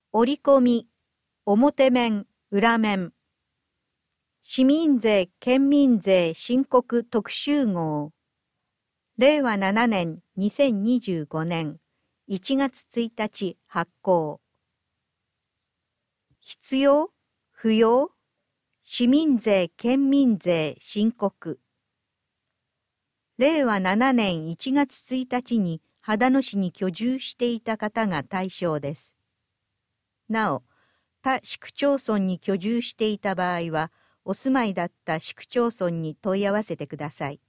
折り込み、表面、裏面。市民税・県民税申告特集号。令和7年2025年1月1日発行。必要？不要？市民税・県民税申告。令和7年1月1日に秦野市に居住していた方が対象です。なお、他市区町村に居住していた場合は、お住まいだった市区町村に問い合わせてください。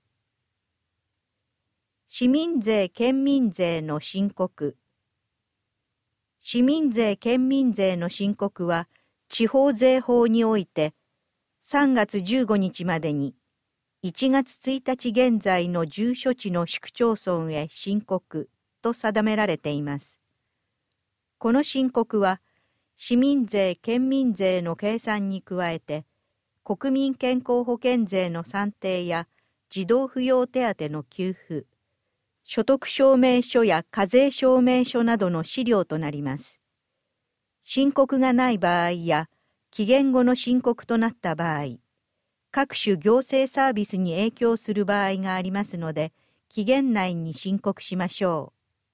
市民税・県民税の申告。市民税・県民税の申告は、地方税法において、3月15日までに、1月1日現在の住所地の市区町村へ申告と定められています。この申告は、市民税・県民税の計算に加えて、国民健康保険税の算定や児童扶養手当の給付、所得証明書や課税証明書などの資料となります。申告がない場合や、期限後の申告となった場合、各種行政サービスに影響する場合がありますので、期限内に申告しましょう。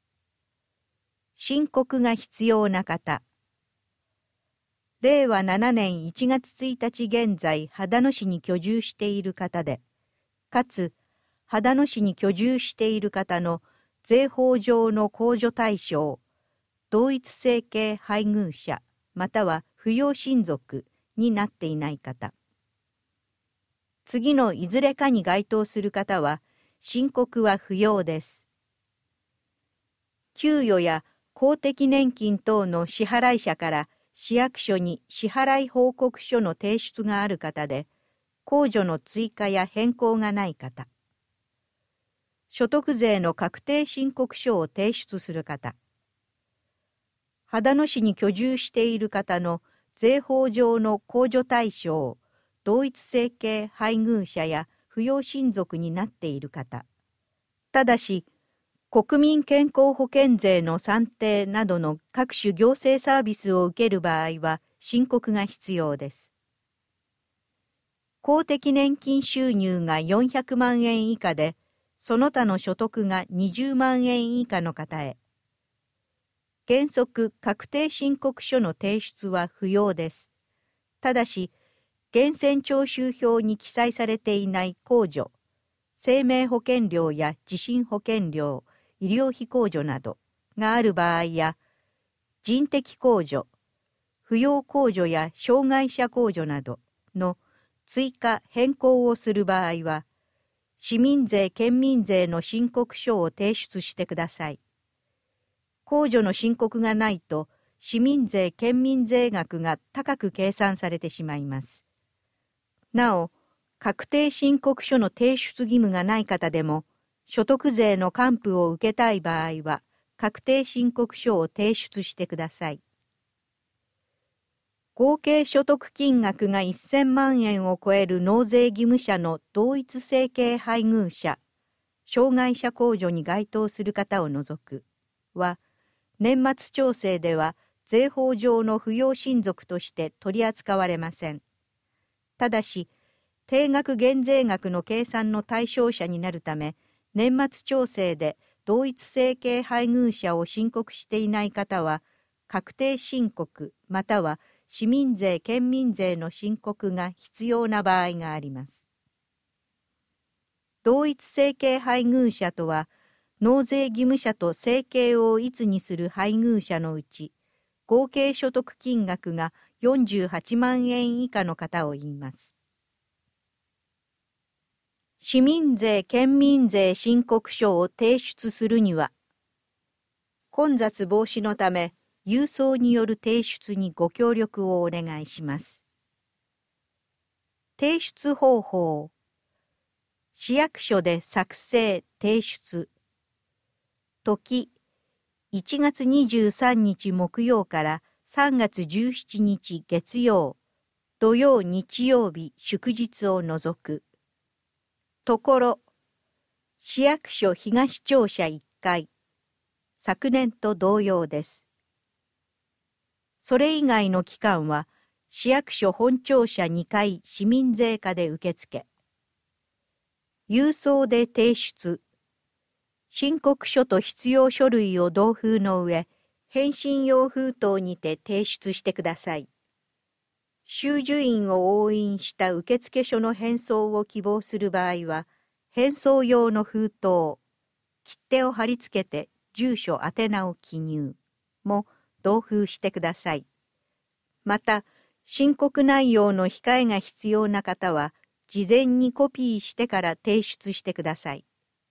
申告が必要な方。令和7年1月1日現在、秦野市に居住している方で、かつ、秦野市に居住している方の税法上の控除対象、同一生系配偶者、または扶養親族になっていない方。次のいずれかに該当する方は、申告は不要です。給与や公的年金等の支払い者から市役所に支払い報告書の提出がある方で、控除の追加や変更がない方。所得税の確定申告書を提出する方。秦野市に居住している方の税法上の控除対象、同一生系配偶者や扶養親族になっている方。ただし、国民健康保険税の算定などの各種行政サービスを受ける場合は申告が必要です。公的年金収入が400万円以下で、その他の所得が20万円以下の方へ。原則確定申告書の提出は不要です。ただし、源泉徴収票に記載されていない控除、生命保険料や地震保険料、医療費控除などがある場合や、人的控除、扶養控除や障害者控除などの追加・変更をする場合は、市民税・県民税の申告書を提出してください。控除の申告がないと、市民税・県民税額が高く計算されてしまいます。なお、確定申告書の提出義務がない方でも、所得税の還付を受けたい場合は、確定申告書を提出してください。合計所得金額が1000万円を超える納税義務者の同一生系配偶者、障害者控除に該当する方を除くは、年末調整では税法上の扶養親族として取り扱われません。ただし、定額減税額の計算の対象者になるため、年末調整で同一生系配偶者を申告していない方は、確定申告または市民税・県民税の申告が必要な場合があります。同一生系配偶者とは、納税義務者と生計を一にする配偶者のうち、合計所得金額が48万円以下の方を言います。市民税・県民税申告書を提出するには、混雑防止のため、郵送による提出にご協力をお願いします。提出方法。市役所で作成・提出。時、1月23日木曜から3月17日月曜、土曜日曜日祝日を除く。ところ、市役所東庁舎1階。昨年と同様です。 それ以外の期間は、市役所本庁舎2階市民税課で受付。郵送で提出。申告書と必要書類を同封の上、返信用封筒にて提出してください。収受印を押印した受付書の返送を希望する場合は、返送用の封筒、切手を貼り付けて住所宛名を記入も同封してください。また、申告内容の控えが必要な方は、事前にコピーしてから提出してください。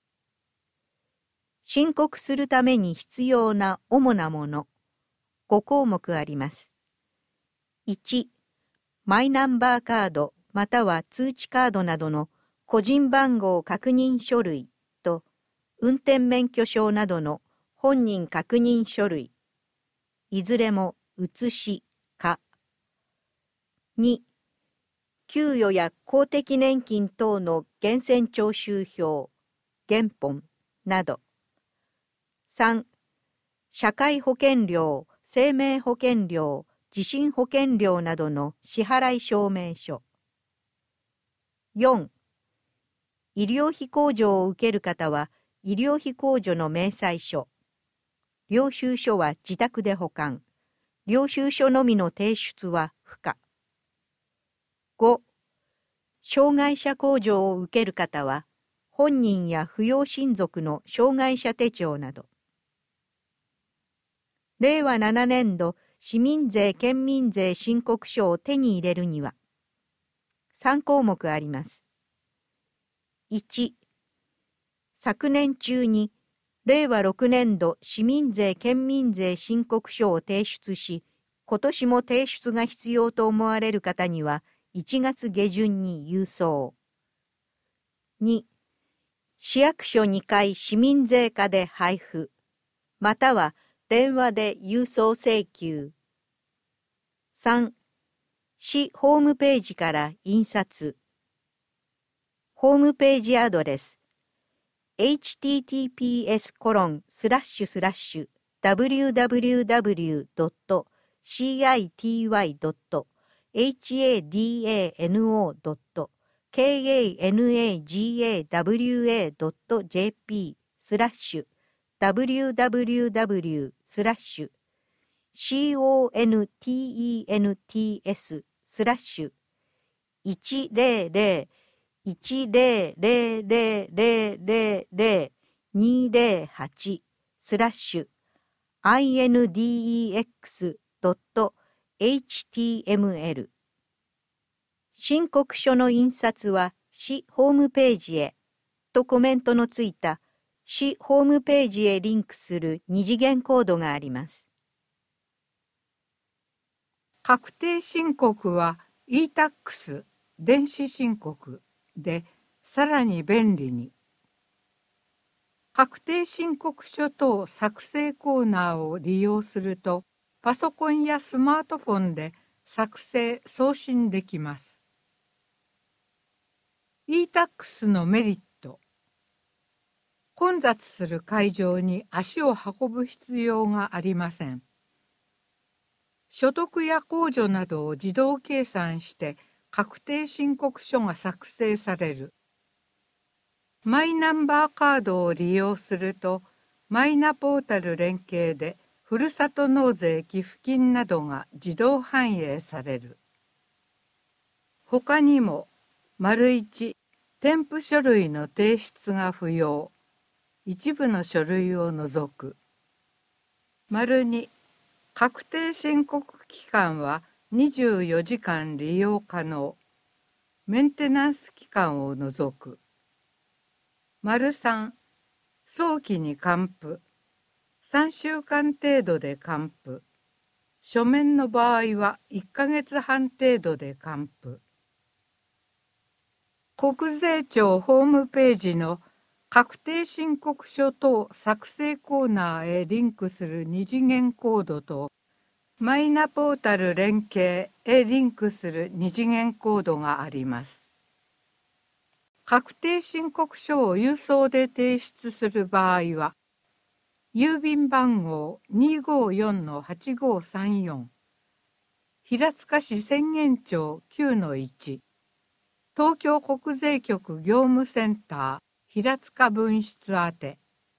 申告するために必要な主なもの、5項目あります。1、マイナンバーカードまたは通知カードなどの個人番号確認書類と、運転免許証などの本人確認書類、いずれも写しか。2、給与や公的年金等の源泉徴収票、原本など。3、社会保険料、生命保険料、地震保険料などの支払い証明書。4、医療費控除を受ける方は、医療費控除の明細書。領収書は自宅で保管。領収書のみの提出は不可。5、障害者控除を受ける方は、本人や扶養親族の障害者手帳など。令和7年度市民税県民税申告書を手に入れるには、3項目あります。1、昨年中に令和6年度市民税県民税申告書を提出し、今年も提出が必要と思われる方には1月下旬に郵送。2、市役所2階市民税課で配布、または電話で郵送請求。3、市ホームページから印刷。ホームページアドレス www.cityy.cancdex/index/index.jp/index.html 申告書の印刷は市ホームページへとコメントのついた市ホームページへリンクする二次元コードがあります。 確定申告は e-tax 電子申告でさらに便利に。確定申告書等作成コーナーを利用すると、パソコンやスマートフォンで作成・送信できます。e-tax のメリット。混雑する会場に足を運ぶ必要がありません。所得や控除などを自動計算して確定申告書が作成される。マイナンバーカードを利用すると、マイナポータル連携でふるさと納税寄付金などが自動反映される。他にも、1、添付書類の提出が不要。一部の書類を除く。2、確定申告期間は24時間利用可能。メンテナンス期間を除く。3、早期に還付。3週間程度で還付。書面の場合は1ヶ月半程度で還付。国税庁ホームページの確定申告書等作成コーナーへリンクする二次元コードと、マイナポータル連携へリンクする二次元コードがあります。確定申告書を郵送で提出する場合は、郵便番号 254-8534 平塚市浅間町 9-1、東京国税局業務センター平塚分室宛て。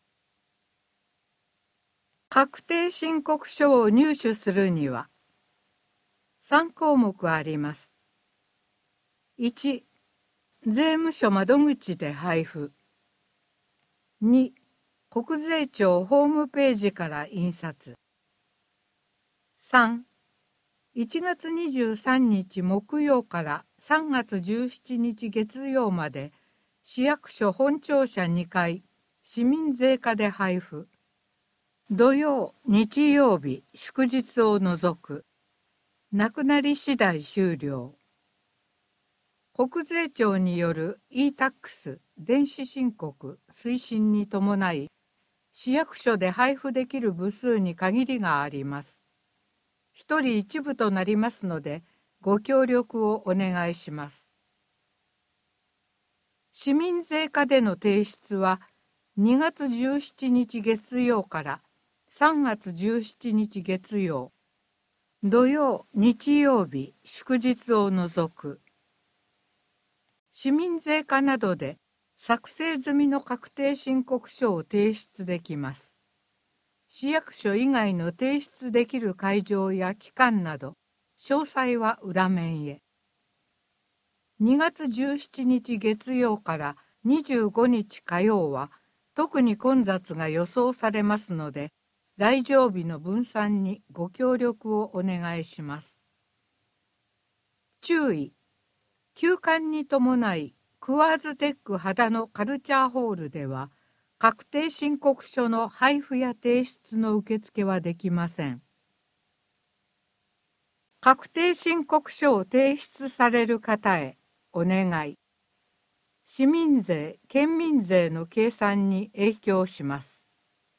確定申告書を入手するには、3項目あります。1、税務署窓口で配布。2、国税庁ホームページから印刷。3、1月23日木曜から3月17日月曜まで市役所本庁舎2階市民税課で配布。土曜、日曜日、祝日を除く。なくなり次第終了。国税庁による e-tax 電子申告推進に伴い、市役所で配布できる部数に限りがあります。一人一部となりますので、ご協力をお願いします。市民税課での提出は、2月17日月曜から3月17日月曜、土曜、日曜日、祝日を除く。市民税課などで作成済みの確定申告書を提出できます。市役所以外の提出できる会場や期間など、詳細は裏面へ。2月17日月曜から25日火曜は、特に混雑が予想されますので、来場日の分散にご協力をお願いします。注意。休館に伴い、クワーズテック秦野カルチャーホールでは、確定申告書の配布や提出の受付はできません。確定申告書を提出される方へお願い。市民税・県民税の計算に影響します。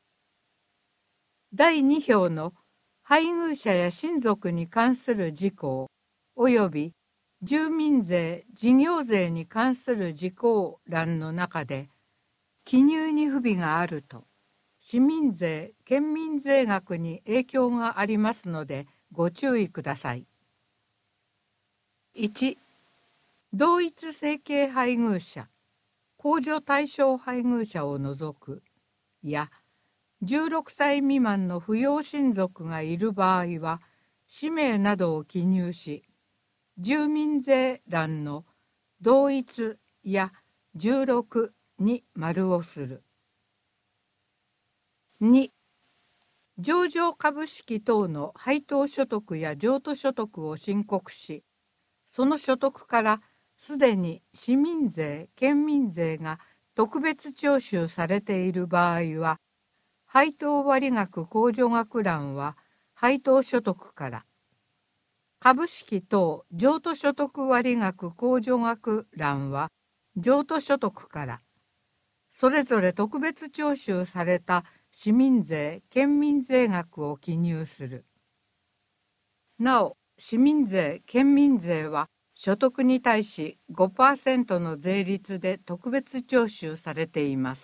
第2票の配偶者や親族に関する事項及び住民税・事業税に関する事項欄の中で記入に不備があると市民税・県民税額に影響がありますのでご注意ください。1、同一生計配偶者、控除対象配偶者を除くや16歳未満の扶養親族がいる場合は氏名などを記入し、住民税欄の同一や16に丸をする。2、上場株式等の配当所得や譲渡所得を申告し、その所得からすでに市民税・県民税が特別徴収されている場合は、配当割額控除額欄は配当所得から、株式等譲渡所得割額控除額欄は譲渡所得から、それぞれ特別徴収された市民税・県民税額を記入する。なお、市民税・県民税は所得に対し 5% の税率で特別徴収されています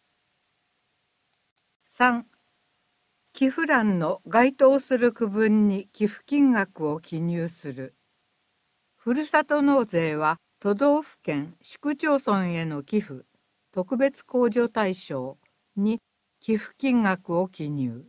。3、寄付欄の該当する区分に寄付金額を記入する。ふるさと納税は都道府県・市区町村への寄付、特別控除対象に寄付金額を記入。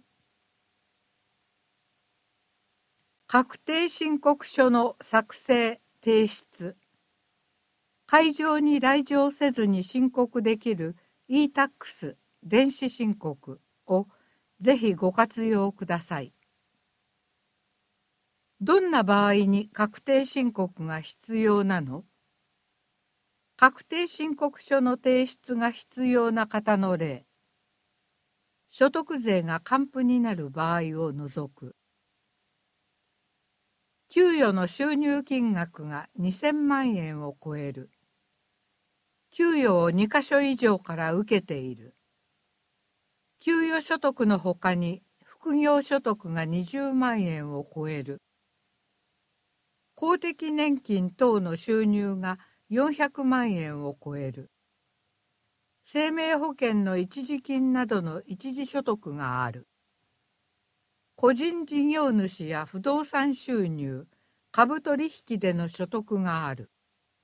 確定申告書の作成・提出。会場に来場せずに申告できる e-tax 電子申告をぜひご活用ください。どんな場合に確定申告が必要なの？確定申告書の提出が必要な方の例。所得税が還付になる場合を除く。給与の収入金額が2000万円を超える。給与を2カ所以上から受けている。給与所得のほかに副業所得が20万円を超える。公的年金等の収入が400万円を超える。生命保険の一時金などの一時所得がある。個人事業主や不動産収入、 株取引での所得がある。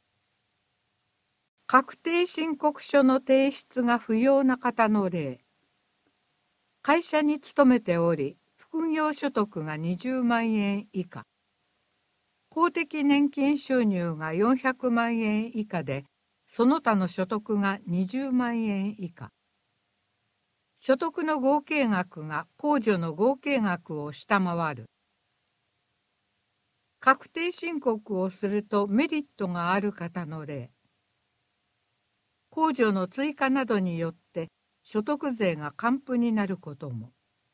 確定申告書の提出が不要な方の例。会社に勤めており、副業所得が20万円以下。公的年金収入が400万円以下で、その他の所得が20万円以下。所得の合計額が控除の合計額を下回る。確定申告をするとメリットがある方の例。控除の追加などによって所得税が還付になることも。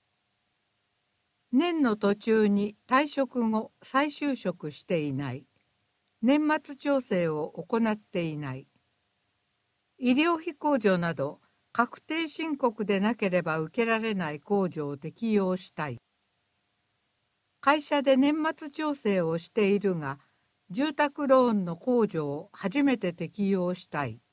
年の途中に退職後再就職していない。年末調整を行っていない。医療費控除など確定申告でなければ受けられない控除を適用したい。会社で年末調整をしているが、住宅ローンの控除を初めて適用したい。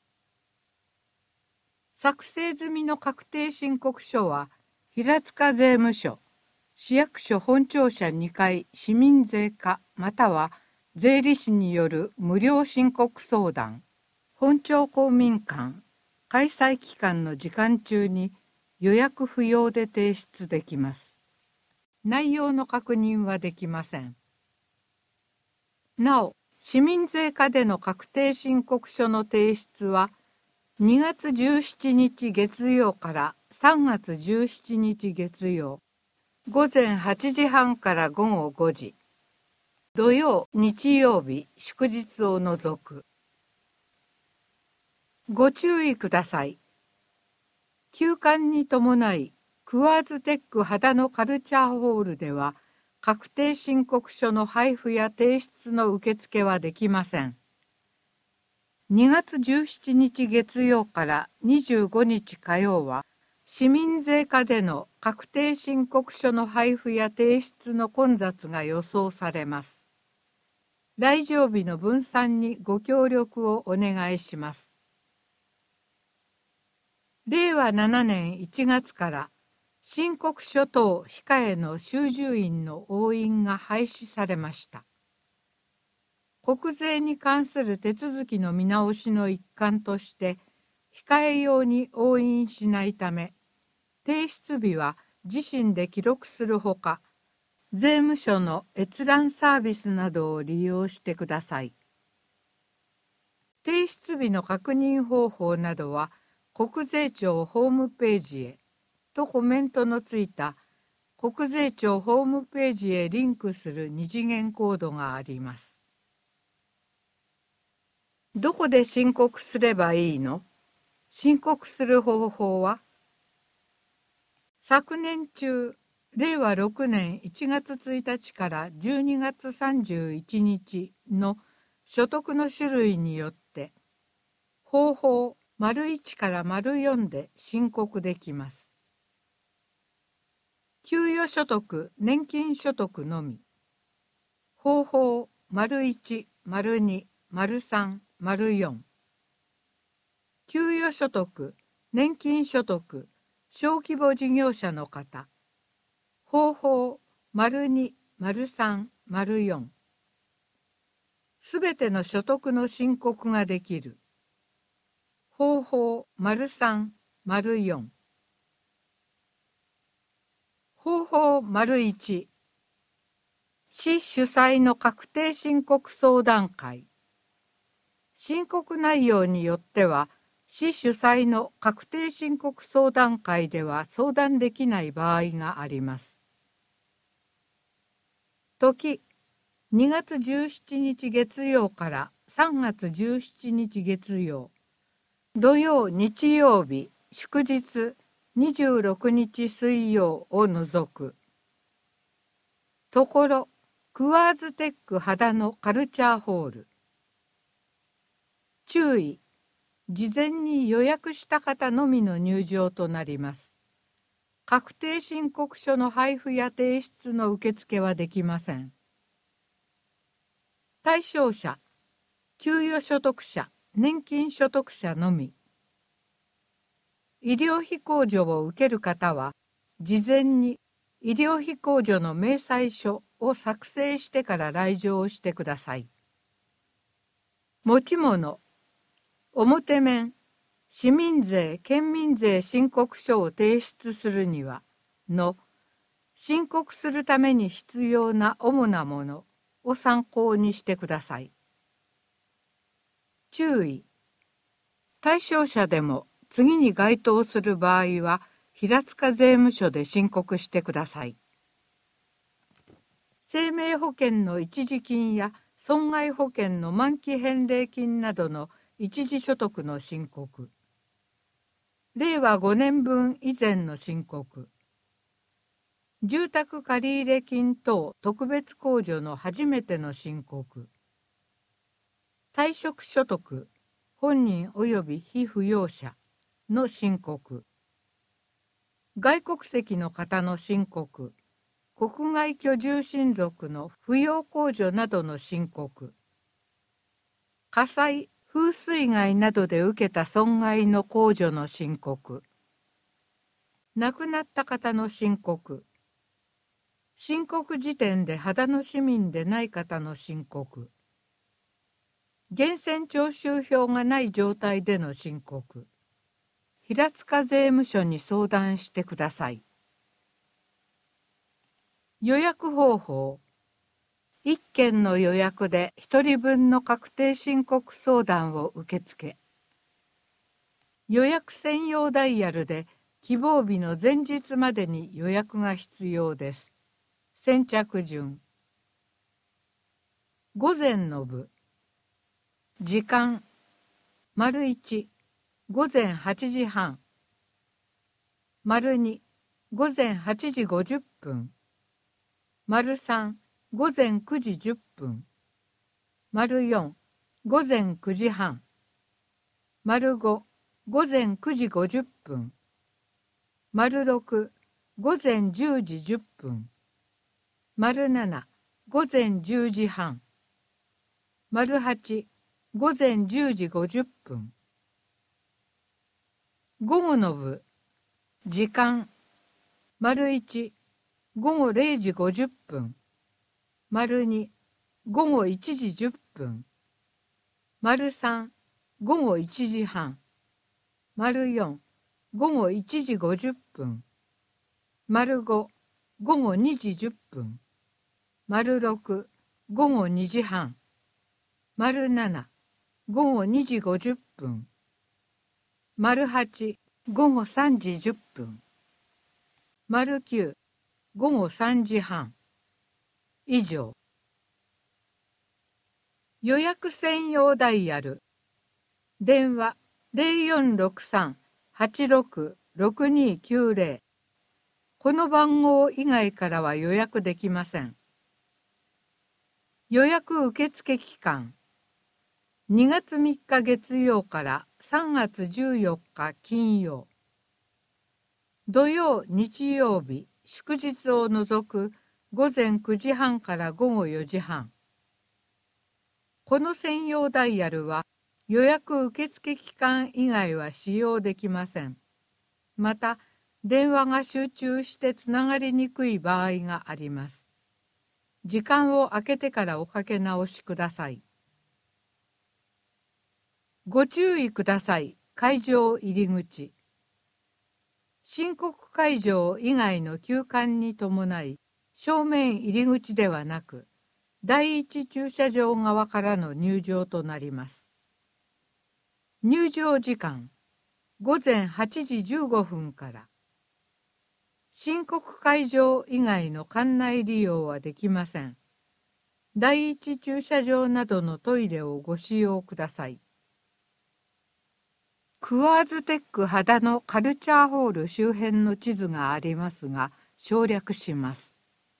作成済みの確定申告書は、平塚税務署、市役所本庁舎2階市民税課または税理士による無料申告相談、本庁公民館、開催期間の時間中に予約不要で提出できます。内容の確認はできません。なお、市民税課での確定申告書の提出は、2月17日月曜から3月17日月曜、午前8時半から午後5時、土曜、日曜日、祝日を除く。ご注意ください。休館に伴い、クワーズテック秦野カルチャーホールでは、確定申告書の配布や提出の受付はできません。2月17日月曜から25日火曜は、市民税課での確定申告書の配布や提出の混雑が予想されます。来場日の分散にご協力をお願いします。令和7年1月から申告書等控えの収従員の押印が廃止されました。国税に関する手続きの見直しの一環として、控え用に押印しないため、提出日は自身で記録するほか、税務署の閲覧サービスなどを利用してください。提出日の確認方法などは、国税庁ホームページへとコメントのついた国税庁ホームページへリンクする二次元コードがあります。どこで申告すればいいの？申告する方法は？昨年中、令和6年1月1日から12月31日の所得の種類によって、方法①から�4で申告できます。給与所得、年金所得のみ。方法①、②、③、�4。給与所得、年金所得、小規模事業者の方。方法②、③、�4。すべての所得の申告ができる。方法③、�4。方法①。市主催の確定申告相談会。申告内容によっては、市主催の確定申告相談会では相談できない場合があります。時、2月17日月曜から3月17日月曜、土曜、日曜日、祝日、26日水曜を除く。ところ、クワーズテック秦野カルチャーホール。注意、事前に予約した方のみの入場となります。確定申告書の配布や提出の受付はできません。対象者、給与所得者、年金所得者のみ。医療費控除を受ける方は、事前に医療費控除の明細書を作成してから来場してください。持ち物、表面、市民税・県民税申告書を提出するにはの申告するために必要な主なものを参考にしてください。注意。対象者でも次に該当する場合は平塚税務署で申告してください。生命保険の一時金や損害保険の満期返礼金などの一時所得の申告。令和5年分以前の申告。住宅借入金等特別控除の初めての申告。退職所得、本人及び被扶養者の申告。外国籍の方の申告。国外居住親族の扶養控除などの申告。火災、風水害などで受けた損害の控除の申告。亡くなった方の申告。申告時点で秦野市民でない方の申告。源泉徴収票がない状態での申告。平塚税務署に相談してください。予約方法。1件の予約で1人分の確定申告相談を受け付け。予約専用ダイヤルで希望日の前日までに予約が必要です。先着順。午前の部。時間。1、午前8時半。2、午前8時50分。3、午前9時10分。4、午前9時半。5、午前9時50分。6、午前10時10分。7、午前10時半。8、午前10時50分。午後の部。時間。1、午後0時50分。2、午後1時10分。3、午後1時半。4、午後1時50分。5、午後2時10分。6、午後2時半。7、午後2時50分。8、午後3時10分。9、午後3時半。以上。予約専用ダイヤル。電話0463-86-6290。この番号以外からは予約できません。予約受付期間。2月3日月曜から3月14日金曜。土曜、日曜日、祝日を除く午前9時半から午後4時半。この専用ダイヤルは予約受付期間以外は使用できません。また、電話が集中してつながりにくい場合があります。時間を空けてからおかけ直しください。ご注意ください。会場入り口。申告会場以外の休館に伴い、正面入り口ではなく、第一駐車場側からの入場となります。入場時間、午前8時15分から。申告会場以外の館内利用はできません。第一駐車場などのトイレをご使用ください。クワーズテック秦野カルチャーホール周辺の地図がありますが、省略します。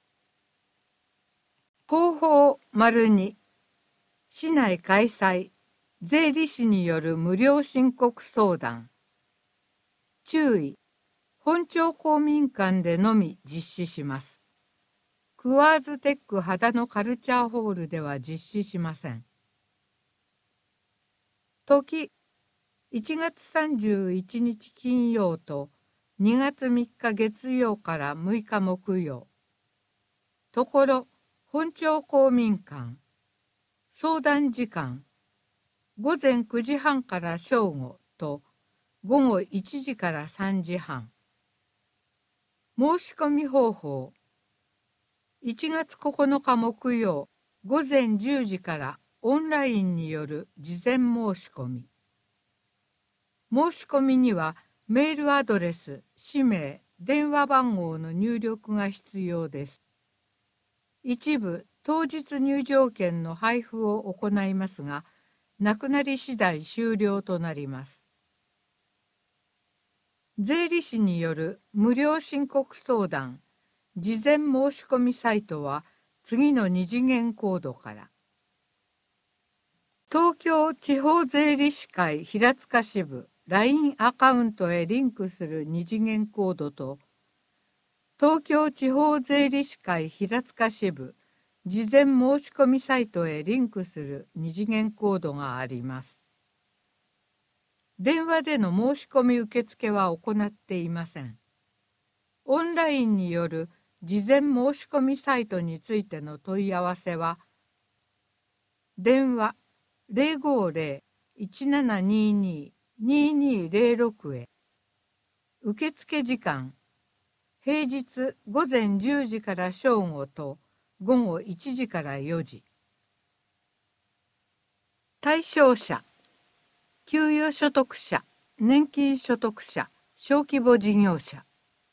方法2、市内開催、税理士による無料申告相談。注意、本庁公民館でのみ実施します。クワーズテック秦野カルチャーホールでは実施しません。時、1月31日金曜と 2月3日月曜から6日木曜。ところ、本町公民館。相談時間。午前9時半から正午と午後1時から3時半。申し込み方法。1月9日木曜午前10時からオンラインによる事前申し込み。申し込みにはメールアドレス、氏名、電話番号の入力が必要です。一部当日入場券の配布を行いますが、なくなり次第終了となります。税理士による無料申告相談、事前申し込みサイトは次の2次元コードから。東京地方税理士会平塚支部 LINE アカウントへリンクする2次元コードと、東京地方税理士会平塚支部事前申し込みサイトへリンクする2次元コードがあります。電話での申し込み受付は行っていません。オンラインによる事前申し込みサイトについての問い合わせは、電話 050-1722-2206 へ。受付時間、平日午前10時から正午と午後1時から4時。対象者、給与所得者、年金所得者、小規模事業者。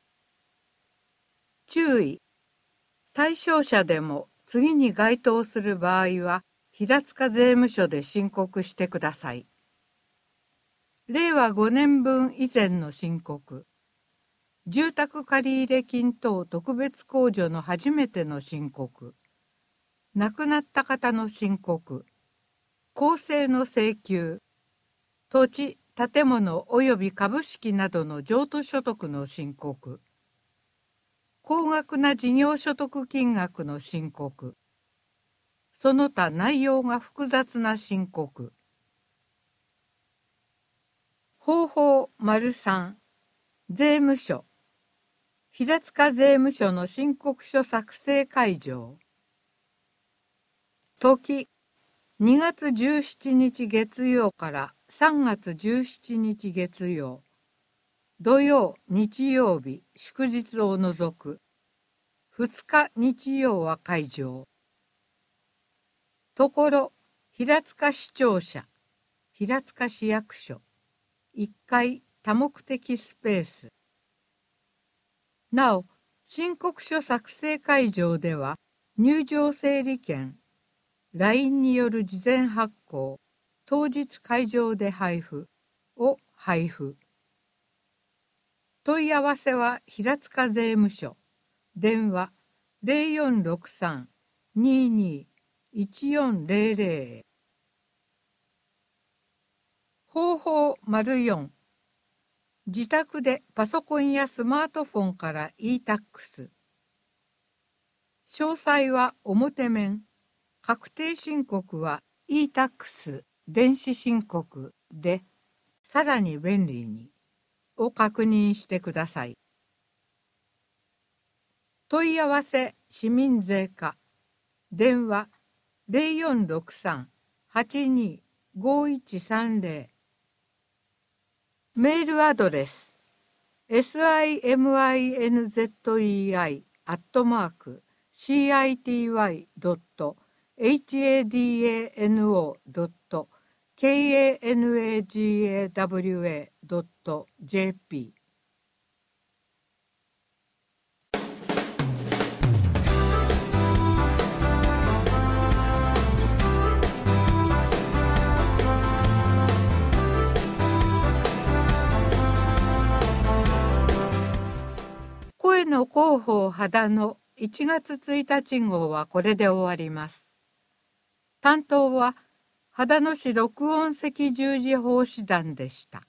注意、対象者でも次に該当する場合は平塚税務署で申告してください。令和5年分以前の申告、住宅借入金等特別控除の初めての申告、亡くなった方の申告、公正の請求、土地、建物及び株式などの譲渡所得の申告、高額な事業所得金額の申告、その他内容が複雑な申告。方法 ③ 税務署平塚税務署の申告書作成会場。時2月17日月曜から3月17日月曜、土曜、日曜日、祝日を除く2日日曜は会場。ところ、平塚市庁舎、平塚市役所、1階多目的スペース。なお、申告書作成会場では、入場整理券、LINE による事前発行、当日会場で配布を配布。問い合わせは平塚税務署、電話0463-22-1400。方法 ④自宅でパソコンやスマートフォンから e-tax。詳細は表面、確定申告は e-tax 電子申告で、さらに便利にを確認してください。問い合わせ市民税課、電話0463-82-5130。メールアドレス city.hadano.hadanawa.jp。声の広報秦の1月1日号はこれで終わります。担当は秦野市録音赤十字奉仕団でした。